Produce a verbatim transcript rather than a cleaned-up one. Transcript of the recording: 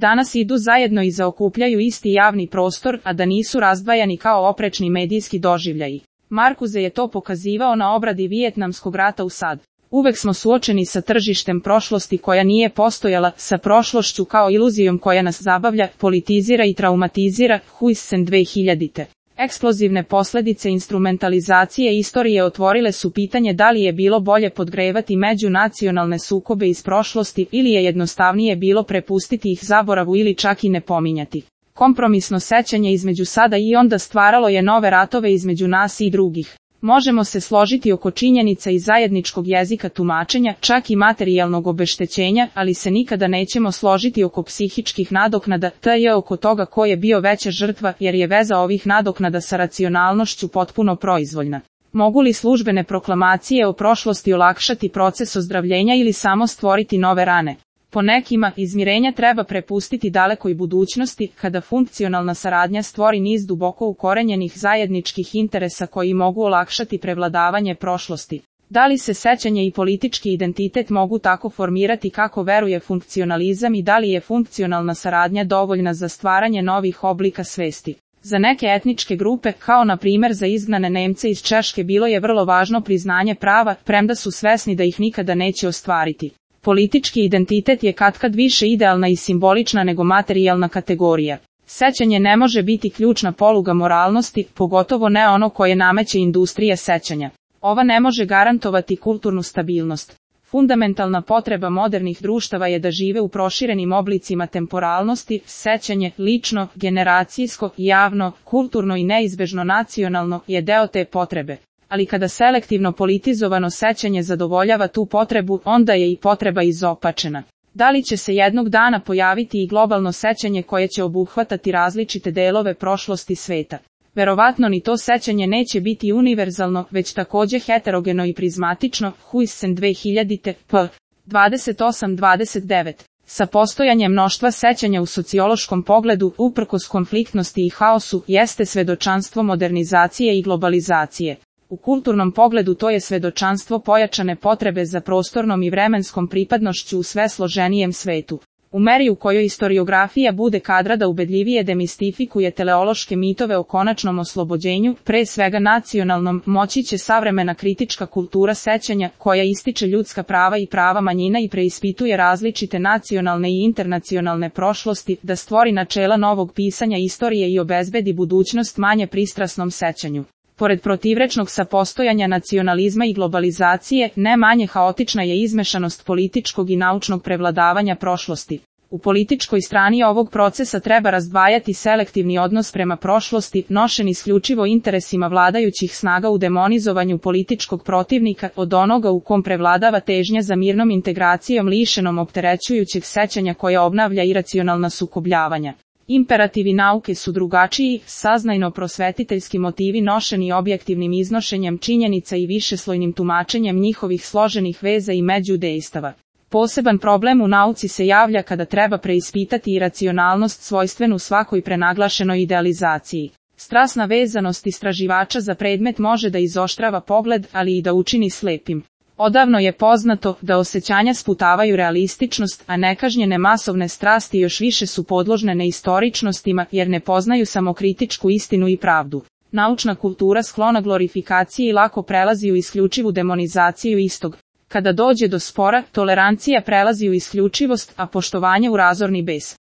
danas idu zajedno i zaokupljaju isti javni prostor, a da nisu razdvajani kao oprečni medijski doživljaji. Marcuse je to pokazivao na obradi Vijetnamskog rata u Sad. Uvek smo suočeni sa tržištem prošlosti koja nije postojala, sa prošlošću kao iluzijom koja nas zabavlja, politizira i traumatizira. Huijsen dve hiljadite. Eksplozivne posljedice instrumentalizacije istorije otvorile su pitanje da li je bilo bolje podgrevati međunacionalne sukobe iz prošlosti ili je jednostavnije bilo prepustiti ih zaboravu ili čak i ne pominjati. Kompromisno sećanje između sada i onda stvaralo je nove ratove između nas i drugih. Možemo se složiti oko činjenica i zajedničkog jezika tumačenja, čak i materijalnog obeštećenja, ali se nikada nećemo složiti oko psihičkih nadoknada, tj. oko toga ko je bio veća žrtva, jer je veza ovih nadoknada sa racionalnošću potpuno proizvoljna. Mogu li službene proklamacije o prošlosti olakšati proces ozdravljenja ili samo stvoriti nove rane? Po nekima, izmirenja treba prepustiti dalekoj budućnosti, kada funkcionalna saradnja stvori niz duboko ukorenjenih zajedničkih interesa koji mogu olakšati prevladavanje prošlosti. Da li se sećanje i politički identitet mogu tako formirati kako veruje funkcionalizam i da li je funkcionalna saradnja dovoljna za stvaranje novih oblika svesti? Za neke etničke grupe, kao na primjer za izgnane Nemce iz Češke, bilo je vrlo važno priznanje prava, premda su svesni da ih nikada neće ostvariti. Politički identitet je katkad više idealna i simbolična nego materijalna kategorija. Sećanje ne može biti ključna poluga moralnosti, pogotovo ne ono koje nameće industrija sećanja. Ova ne može garantovati kulturnu stabilnost. Fundamentalna potreba modernih društava je da žive u proširenim oblicima temporalnosti, sećanje, lično, generacijsko, javno, kulturno i neizbežno nacionalno, je deo te potrebe. Ali kada selektivno politizovano sećanje zadovoljava tu potrebu, onda je i potreba izopačena. Da li će se jednog dana pojaviti i globalno sećanje koje će obuhvatati različite delove prošlosti sveta? Verovatno ni to sećanje neće biti univerzalno, već takođe heterogeno i prizmatično. Huijsen dve hiljadite. p. dvadeset osam dvadeset devet. Sa postojanjem mnoštva sećanja u sociološkom pogledu, uprkos konfliktnosti i haosu, jeste svedočanstvo modernizacije i globalizacije. U kulturnom pogledu to je svedočanstvo pojačane potrebe za prostornom i vremenskom pripadnošću u sve složenijem svetu. U meri u kojoj historiografija bude kadra da ubedljivije demistifikuje teleološke mitove o konačnom oslobođenju, pre svega nacionalnom, moći će savremena kritička kultura sećanja, koja ističe ljudska prava i prava manjina i preispituje različite nacionalne i internacionalne prošlosti, da stvori načela novog pisanja istorije i obezbedi budućnost manje pristrasnom sećanju. Pored protivrečnog sapostojanja nacionalizma i globalizacije, ne manje haotična je izmešanost političkog i naučnog prevladavanja prošlosti. U političkoj strani ovog procesa treba razdvajati selektivni odnos prema prošlosti, nošen isključivo interesima vladajućih snaga u demonizovanju političkog protivnika, od onoga u kom prevladava težnja za mirnom integracijom lišenom opterećujućeg sećanja koja obnavlja iracionalna sukobljavanja. Imperativi nauke su drugačiji, saznajno-prosvetiteljski motivi nošeni objektivnim iznošenjem činjenica i višeslojnim tumačenjem njihovih složenih veza i međudejstava. Poseban problem u nauci se javlja kada treba preispitati iracionalnost svojstvenu svakoj prenaglašenoj idealizaciji. Strasna vezanost istraživača za predmet može da izoštrava pogled, ali i da učini slepim. Odavno je poznato da osjećanja sputavaju realističnost, a nekažnjene masovne strasti još više su podložne neistoričnostima, jer ne poznaju samokritičku istinu i pravdu. Naučna kultura sklona glorifikaciji i lako prelazi u isključivu demonizaciju istog. Kada dođe do spora, tolerancija prelazi u isključivost, a poštovanje u razorni bes.